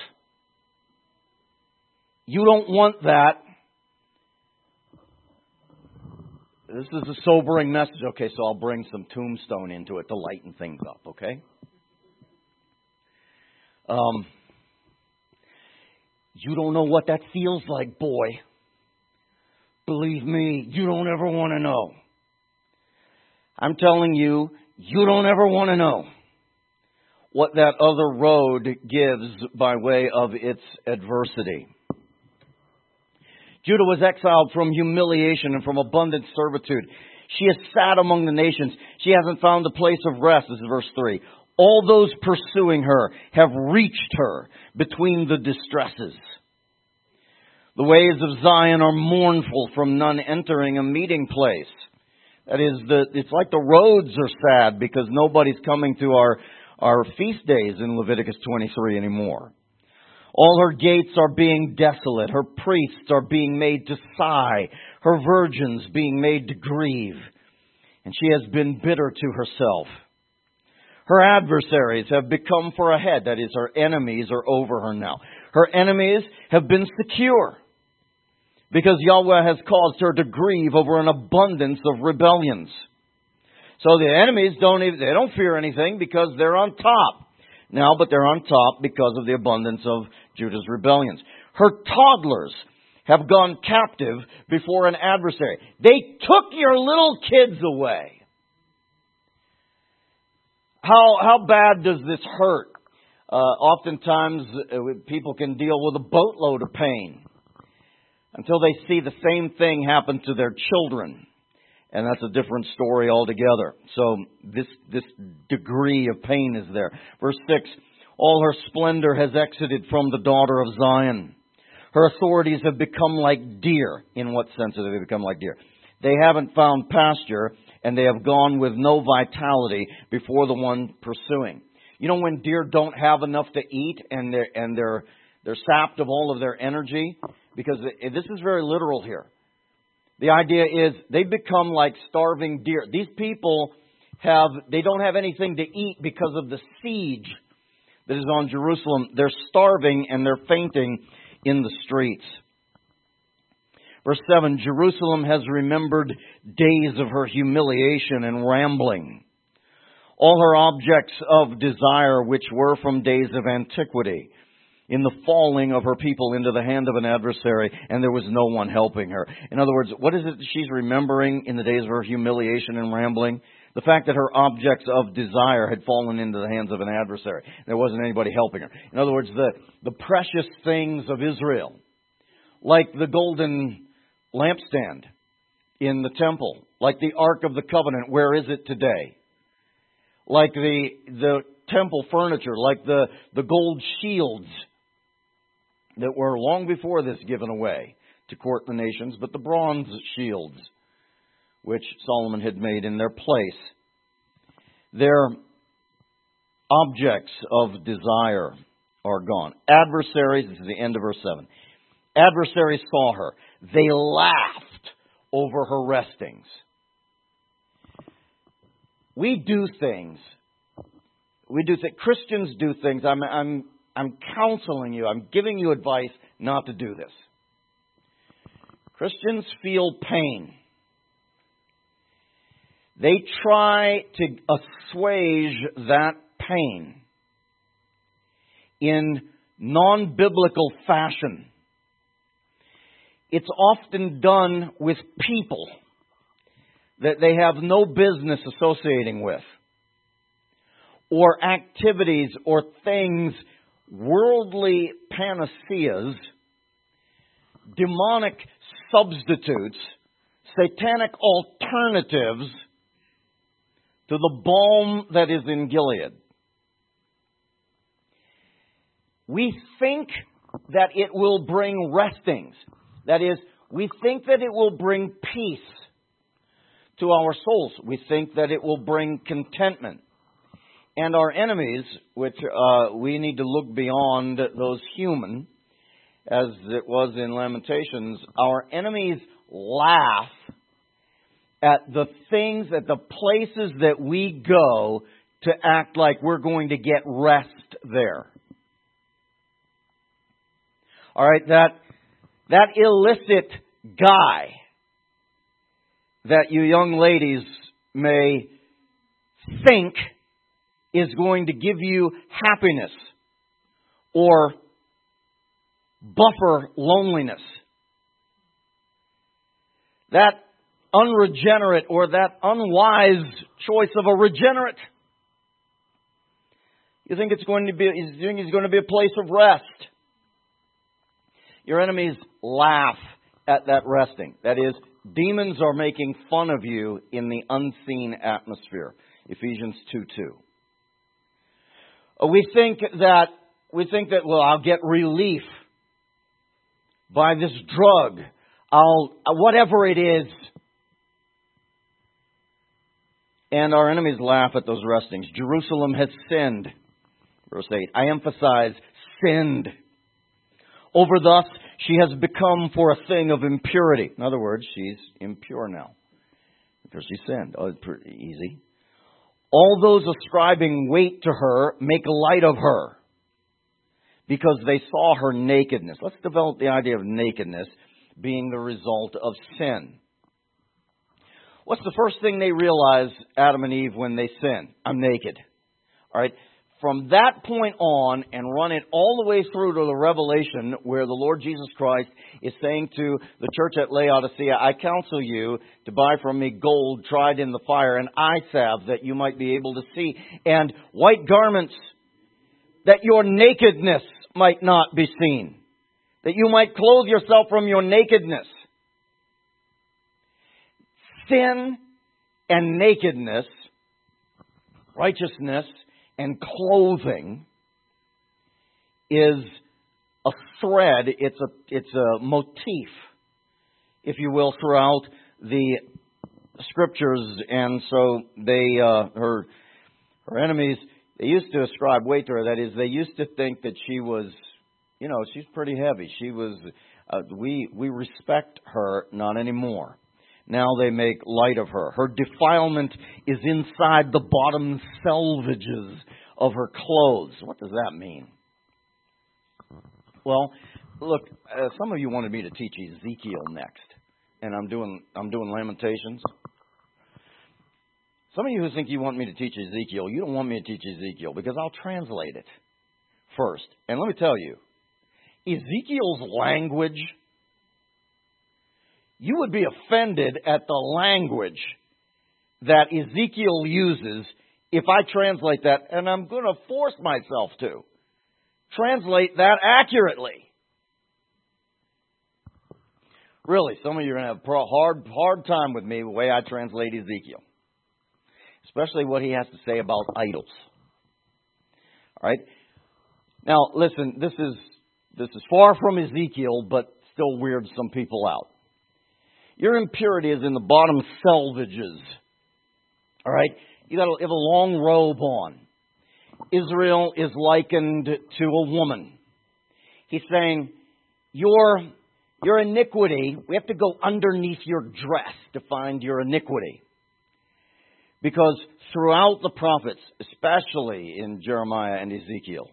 You don't want that. This is a sobering message. Okay, so I'll bring some tombstone into it to lighten things up, okay? Um, you don't know what that feels like, boy. Believe me, you don't ever want to know. I'm telling you, you don't ever want to know what that other road gives by way of its adversity. Judah was exiled from humiliation and from abundant servitude. She has sat among the nations. She hasn't found a place of rest. This is verse three. All those pursuing her have reached her between the distresses. The ways of Zion are mournful from none entering a meeting place. That is, the, it's like the roads are sad because nobody's coming to our, our feast days in Leviticus twenty-three anymore. All her gates are being desolate. Her priests are being made to sigh. Her virgins being made to grieve. And she has been bitter to herself. Her adversaries have become for a head. That is, her enemies are over her now. Her enemies have been secure, because Yahweh has caused her to grieve over an abundance of rebellions. So the enemies don't even, they don't fear anything because they're on top now, but they're on top because of the abundance of Judah's rebellions. Her toddlers have gone captive before an adversary. They took your little kids away. How, how bad does this hurt? Uh, oftentimes uh, people can deal with a boatload of pain until they see the same thing happen to their children. And that's a different story altogether. So this, this degree of pain is there. Verse six, all her splendor has exited from the daughter of Zion. Her authorities have become like deer. In what sense have they become like deer? They haven't found pasture, and they have gone with no vitality before the one pursuing. You know, when deer don't have enough to eat and they're, and they're, they're sapped of all of their energy, because this is very literal here. The idea is they become like starving deer. These people have, they don't have anything to eat because of the siege that is on Jerusalem. They're starving and they're fainting in the streets. Verse seven, Jerusalem has remembered days of her humiliation and rambling. All her objects of desire, which were from days of antiquity, in the falling of her people into the hand of an adversary, and there was no one helping her. In other words, what is it she's remembering in the days of her humiliation and rambling? The fact that her objects of desire had fallen into the hands of an adversary. There wasn't anybody helping her. In other words, the, the precious things of Israel, like the golden lampstand in the temple, like the Ark of the Covenant, where is it today? Like the the temple furniture, like the, the gold shields that were long before this given away to court the nations, but the bronze shields which Solomon had made in their place. Their objects of desire are gone. Adversaries, this is the end of verse seven. Adversaries saw her. They laughed over her restings. We do things. We do things. Christians do things. I'm, I'm, I'm counseling you. I'm giving you advice not to do this. Christians feel pain. They try to assuage that pain in non-biblical fashion. It's often done with people that they have no business associating with, or activities or things, worldly panaceas, demonic substitutes, satanic alternatives to the balm that is in Gilead. We think that it will bring restings. That is, we think that it will bring peace to our souls. We think that it will bring contentment. And our enemies, which uh, we need to look beyond those human, as it was in Lamentations, our enemies laugh at the things, at the places that we go to act like we're going to get rest there. All right, that that illicit guy that you young ladies may think is going to give you happiness or buffer loneliness. That unregenerate or that unwise choice of a regenerate. You think it's going to be, you think it's going to be a place of rest. Your enemies laugh at that resting. That is, demons are making fun of you in the unseen atmosphere. Ephesians two two. We think that, we think that, well, I'll get relief by this drug. I'll, whatever it is. And our enemies laugh at those restings. Jerusalem has sinned. Verse eight. I emphasize sinned. Over thus, she has become for a thing of impurity. In other words, she's impure now. Because she sinned. Oh, it's pretty easy. All those ascribing weight to her make light of her. Because they saw her nakedness. Let's develop the idea of nakedness being the result of sin. What's the first thing they realize, Adam and Eve, when they sin? I'm naked. All right. From that point on, and run it all the way through to the Revelation, where the Lord Jesus Christ is saying to the church at Laodicea, I counsel you to buy from me gold tried in the fire, and eye salve that you might be able to see, and white garments that your nakedness might not be seen, that you might clothe yourself from your nakedness. Sin and nakedness, righteousness and clothing is a thread, it's a it's a motif, if you will, throughout the scriptures. And so they, uh, her, her enemies, they used to ascribe weight to her. That is, they used to think that she was, you know, she's pretty heavy. She was, uh, we we respect her, not anymore. Now they make light of her. Her defilement is inside the bottom selvages of her clothes. What does that mean? Well, look, uh, some of you wanted me to teach Ezekiel next, and I'm doing I'm doing Lamentations. Some of you who think you want me to teach Ezekiel, you don't want me to teach Ezekiel because I'll translate it first. And let me tell you, Ezekiel's language, you would be offended at the language that Ezekiel uses if I translate that, and I'm going to force myself to translate that accurately. Really, some of you are going to have a hard, hard time with me the way I translate Ezekiel. Especially what he has to say about idols. All right? Now, listen, this is this is far from Ezekiel, but still weirds some people out. Your impurity is in the bottom selvages. All right? You got to have a long robe on. Israel is likened to a woman. He's saying, your, your iniquity, we have to go underneath your dress to find your iniquity. Because throughout the prophets, especially in Jeremiah and Ezekiel,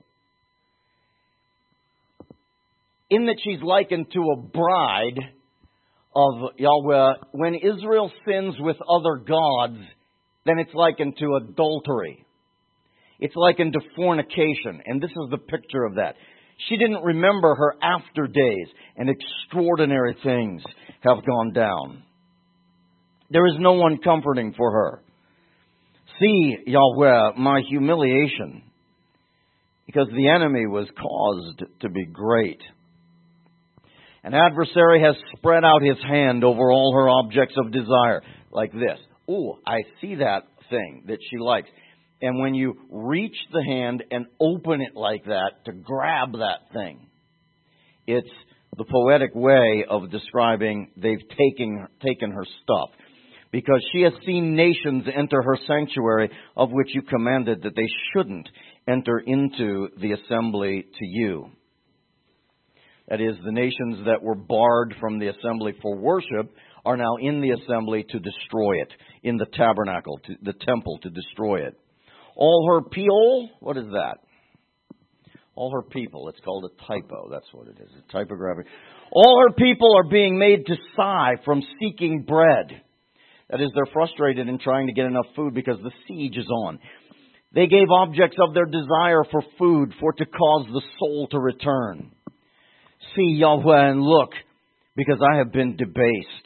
in that she's likened to a bride of Yahweh, when Israel sins with other gods, then it's likened to adultery. It's likened to fornication. And this is the picture of that. She didn't remember her after days, and extraordinary things have gone down. There is no one comforting for her. See, Yahweh, my humiliation, because the enemy was caused to be great. An adversary has spread out his hand over all her objects of desire, like this. Ooh, I see that thing that she likes. And when you reach the hand and open it like that to grab that thing, it's the poetic way of describing they've taken, taken her stuff. because she has seen nations enter her sanctuary, of which you commanded that they shouldn't enter into the assembly to you. That is, the nations that were barred from the assembly for worship are now in the assembly to destroy it, in the tabernacle, to the temple, to destroy it. All her people, what is that? All her people, it's called a typo, that's what it is, a typography. All her people are being made to sigh from seeking bread. That is, they're frustrated in trying to get enough food because the siege is on. They gave objects of their desire for food, for to cause the soul to return. See, Yahweh, and look, because I have been debased.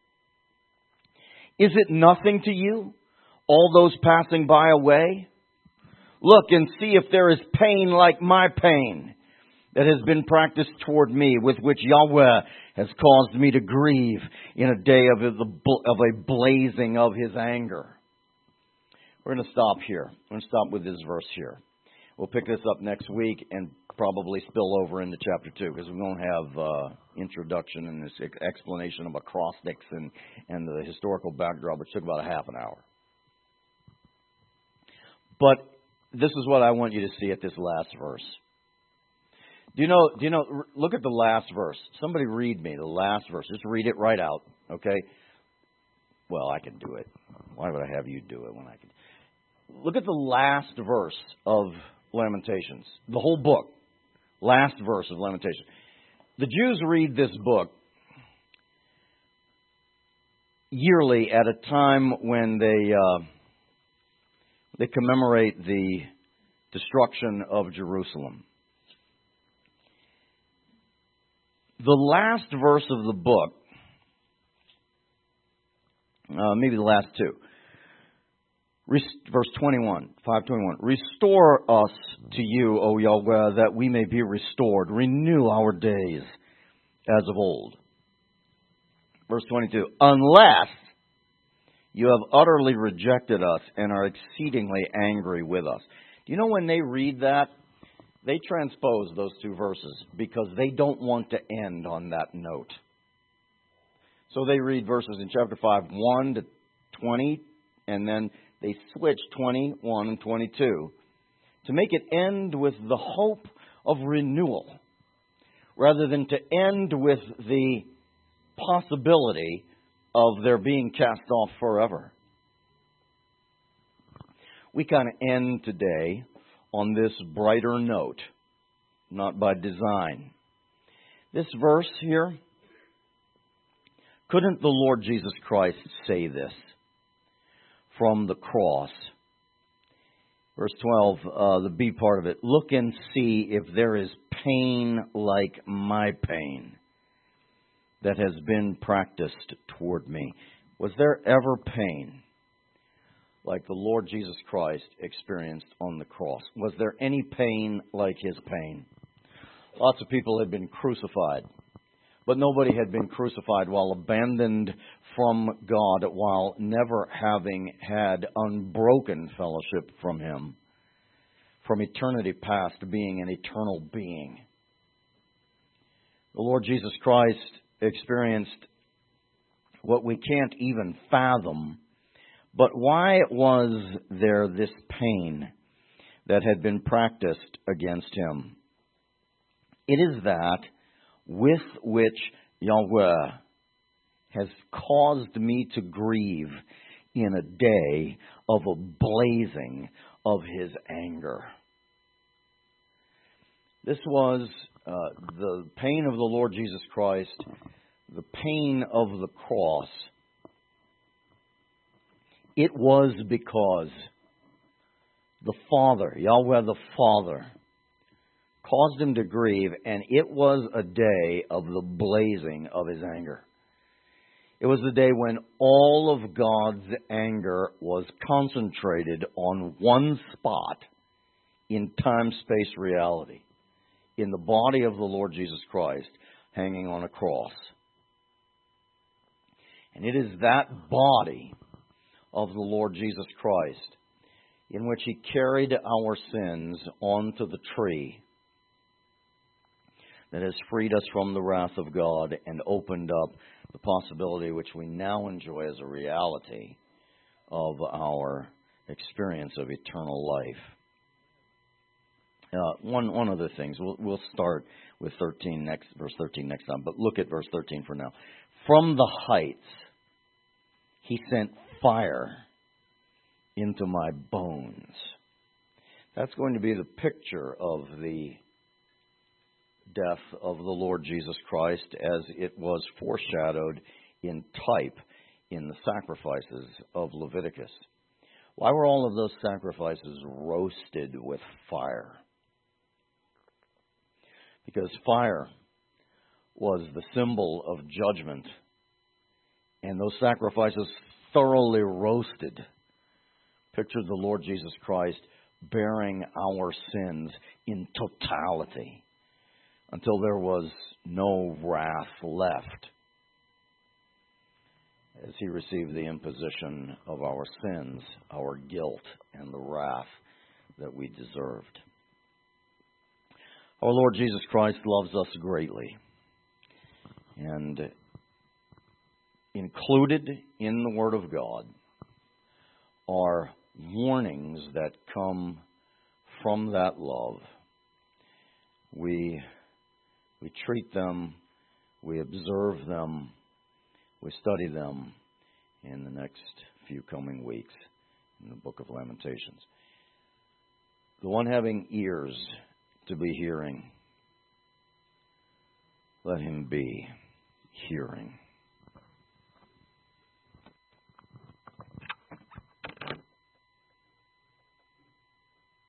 Is it nothing to you, all those passing by away? Look and see if there is pain like my pain that has been practiced toward me, with which Yahweh has caused me to grieve in a day of, the, of a blazing of His anger. We're going to stop here. We're going to stop with this verse here. We'll pick this up next week and probably spill over into chapter two, because we won't have uh, introduction and this explanation of acrostics and, and the historical backdrop, which took about a half an hour. But this is what I want you to see at this last verse. Do you know, do you know, look at the last verse. Somebody read me the last verse. Just read it right out, okay? Well, I can do it. Why would I have you do it when I can? Look at the last verse of Lamentations. The whole book. Last verse of Lamentations. The Jews read this book yearly at a time when they uh, they commemorate the destruction of Jerusalem. The last verse of the book, uh, maybe the last two, verse twenty-one, five twenty-one. Restore us to you, O Yahweh, that we may be restored. Renew our days as of old. Verse twenty-two. Unless you have utterly rejected us and are exceedingly angry with us. Do you know when they read that, they transpose those two verses because they don't want to end on that note. So they read verses in chapter five, one to twenty, and then they switch twenty-one and twenty-two to make it end with the hope of renewal rather than to end with the possibility of their being cast off forever. We kind of end today on this brighter note, not by design. This verse here, couldn't the Lord Jesus Christ say this from the cross? Verse twelve, uh, the B part of it. Look and see if there is pain like my pain that has been practiced toward me. Was there ever pain like the Lord Jesus Christ experienced on the cross? Was there any pain like His pain? Lots of people had been crucified, but nobody had been crucified while abandoned from God, while never having had unbroken fellowship from Him, from eternity past being an eternal being. The Lord Jesus Christ experienced what we can't even fathom. But why was there this pain that had been practiced against Him? It is that with which Yahweh has caused me to grieve in a day of a blazing of His anger. This was uh, the pain of the Lord Jesus Christ, the pain of the cross. It was because the Father, Yahweh the Father, caused Him to grieve, and it was a day of the blazing of His anger. It was the day when all of God's anger was concentrated on one spot in time-space reality, in the body of the Lord Jesus Christ hanging on a cross. And it is that body of the Lord Jesus Christ in which He carried our sins onto the tree that has freed us from the wrath of God and opened up the possibility which we now enjoy as a reality of our experience of eternal life. Uh, one one of the things, we'll, we'll start with thirteen next, verse thirteen next time, but look at verse thirteen for now. From the heights he sent fire into my bones. That's going to be the picture of the death of the Lord Jesus Christ as it was foreshadowed in type in the sacrifices of Leviticus. Why were all of those sacrifices roasted with fire? Because fire was the symbol of judgment, and those sacrifices thoroughly roasted pictured the Lord Jesus Christ bearing our sins in totality until there was no wrath left as he received the imposition of our sins, our guilt, and the wrath that we deserved. Our Lord Jesus Christ loves us greatly, and included in the Word of God are warnings that come from that love. We, we treat them, we observe them, we study them in the next few coming weeks in the book of Lamentations. The one having ears to be hearing, let him be hearing.